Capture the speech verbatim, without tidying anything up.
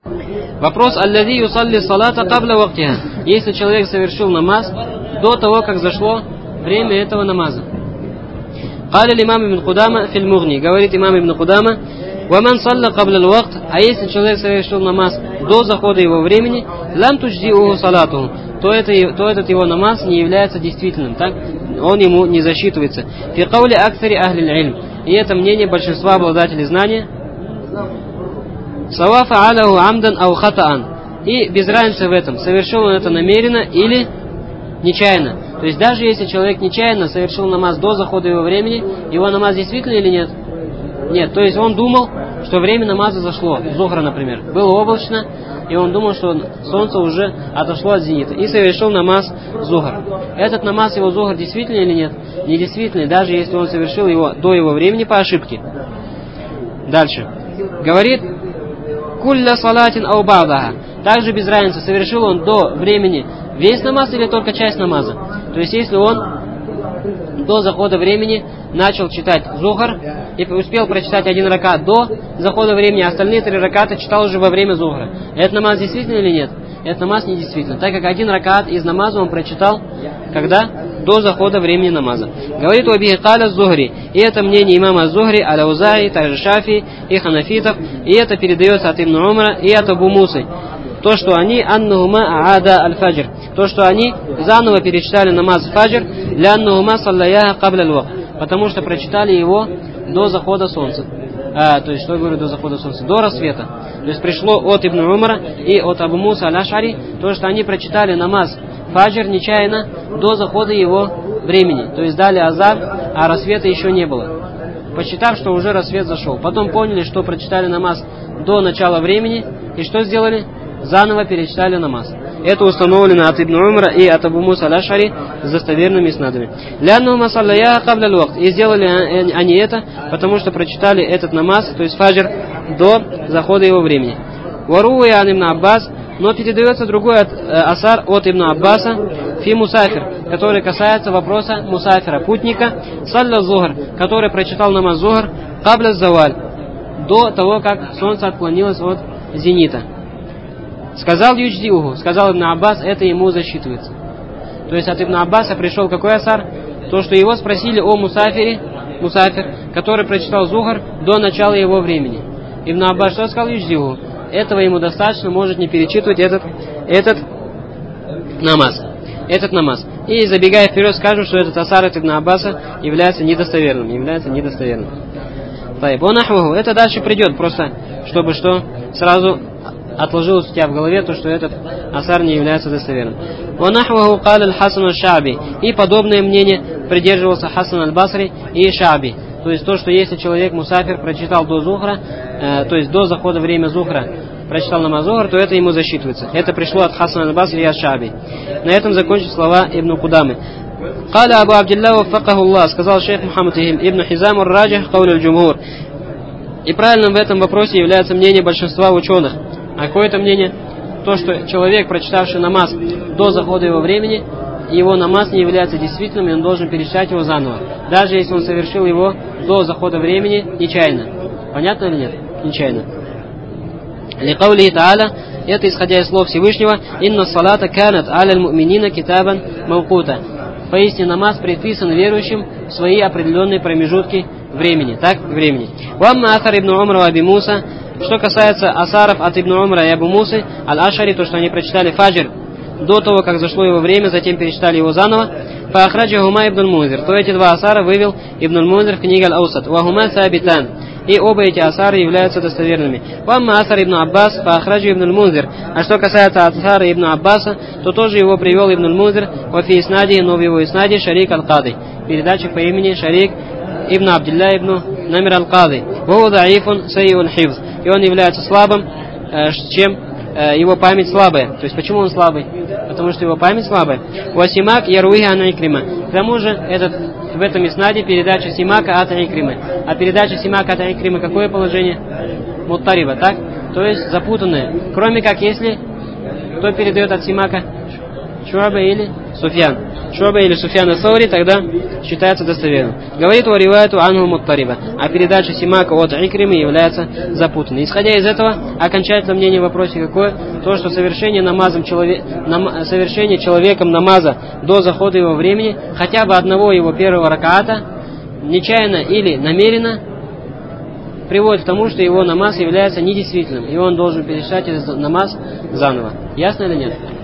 Вопрос: аллади юсалли салата кабля вактиха. Если человек совершил намаз до того, как зашло время этого намаза. Каля имам ибн Кудама фил Мугни. Говорит имам ибн Кудама: ваман салла кабля вакт. А если человек совершил намаз до захода его времени, лам туджзиуху салатуху, то, это, то этот его намаз не является действительным, так? Он ему не засчитывается. Фи каули аксари ахлил ильм. И это мнение большинства обладателей знания. Савафа алаху амдан ау хатаан. И без разницы в этом, совершил он это намеренно или нечаянно. То есть даже если человек нечаянно совершил намаз до захода его времени, его намаз действительно или нет? Нет. То есть он думал, что время намаза зашло, зухра, например. Было облачно, и он думал, что солнце уже отошло от зенита. И совершил намаз зухр. Этот намаз его зухр действительно или нет? Не действительный, даже если он совершил его до его времени по ошибке. Дальше. Говорит: кулля салатин ау ба'даха. Также без разницы, совершил он до времени весь намаз или только часть намаза. То есть если он до захода времени начал читать зухр и успел прочитать один ракат до захода времени, а остальные три раката читал уже во время зухра. Этот намаз действительно или нет? Этот намаз не действительно, так как один ракат из намаза он прочитал когда? До захода времени намаза. Говорит вабихи каля зухри. И это мнение имама Зухри, Аляузаи, также Шафи и Ханафитов. И это передается от Ибн Умара и от Абу Мусы. То, что они аннахума аада аль-фаджр. То, что они заново перечитали намаз фаджр, ля аннахума саллаяха кабля аль-вакт. Потому что прочитали его до захода солнца. А, то есть, что я говорю до захода солнца? До рассвета. То есть пришло от Ибн Умара и от Абу Муса аль-Аш'ари, то, что они прочитали намаз фаджр нечаянно до захода его времени. То есть дали азан, а рассвета еще не было. Посчитав, что уже рассвет зашел. Потом поняли, что прочитали намаз до начала времени. И что сделали? Заново перечитали намаз. Это установлено от Ибн Умара и от Абу Муса аль-Аш'ари с достоверными иснадами. Ляннахума саллаяха кабля аль-вакт. И сделали они это, потому что прочитали этот намаз, то есть фаджр, до захода его времени. Варуя ан Ибн Аббас. Но передается другой от, э, асар от Ибн Аббаса фи мусафир, который касается вопроса мусафира, путника, салля зухр, который прочитал намаз зухр кабля заваль, до того, как солнце отклонилось от зенита. Сказал юдждиуху, сказал Ибн Аббас, это ему засчитывается. То есть от Ибн Аббаса пришел какой асар? То, что его спросили о мусафире, мусафир, который прочитал зухр до начала его времени. Ибн Аббас что сказал? Юдждиуху. Этого ему достаточно, может не перечитывать этот, этот намаз. Этот намаз. И забегая вперед, скажем, что этот асар от Ибн Аббаса является недостоверным. Является недостоверным. Это дальше придет, просто чтобы что сразу отложилось у тебя в голове то, что этот асар не является достоверным. И подобное мнение придерживался Хасан аль-Басри и Шааби. То есть то, что если человек мусафир прочитал до зухра, э, то есть до захода время зухра, прочитал намаз зухр, то это ему засчитывается. Это пришло от Хасана аль-Басри и от Шааби. На этом закончим слова Ибн Кудамы. Каля Абу Абдилла ваффакаху Аллах, сказал шейх Мухаммад Ибн Хизам ар-Раджих кауль аль-Джумхур. И правильным в этом вопросе является мнение большинства ученых. А какое-то мнение? То, что человек, прочитавший намаз до захода его времени, его намаз не является действительным, и он должен перечитать его заново. Даже если он совершил его до захода времени нечаянно. Понятно или нет? Нечаянно. Ликаулихи та'аля, это исходя из слов Всевышнего, инна салата канат аля муминина китабан мавкута. Поистине намаз предписан верующим в свои определенные промежутки времени. Так, времени. Вамма ахар ибн Умар ва Аби Муса. Что касается асаров от Ибн Умара и Абу Мусы аль-Аш'ари, то, что они прочитали фаджр до того, как зашло его время, затем перечитали его заново, фаахраджахума ибн аль-Мунзир, то эти два асара вывел Ибн аль-Мунзир в книге Аль-Аусат. Вахума сабитан. И оба эти асары являются достоверными. Вамма асар ибн Аббас фаахраджу ибн аль-Мунзир. А что касается асара ибн Аббаса, то тоже его привел Ибн аль-Мунзир вафи иснади, но в его иснаде Шарик аль-Кады. Передача по имени Шарик ибн Абдилля ибн Намир аль-Кады. Ваху даифун сайюн хифз. И он является слабым, э, чем э, его память слабая. То есть почему он слабый? Потому что его память слабая. Васимак яруиха ан Икрима. К тому же этот, в этом иснаде передача Симака от Икримы. А передача Симака от Икримы какое положение? Муттариба, так? То есть запутанное. Кроме как если кто передает от Симака? Шуаба или Суфьян. Шуба или Суфьяна Саури, тогда считается достоверным. Говорит о риваяту анху муттариба, а передача Симака от Икримы является запутанной. Исходя из этого, окончательное мнение в вопросе какое? То, что совершение, намазом человек, нам, совершение человеком намаза до захода его времени, хотя бы одного его первого ракаата, нечаянно или намеренно, приводит к тому, что его намаз является недействительным, и он должен пересчитать этот намаз заново. Ясно или нет?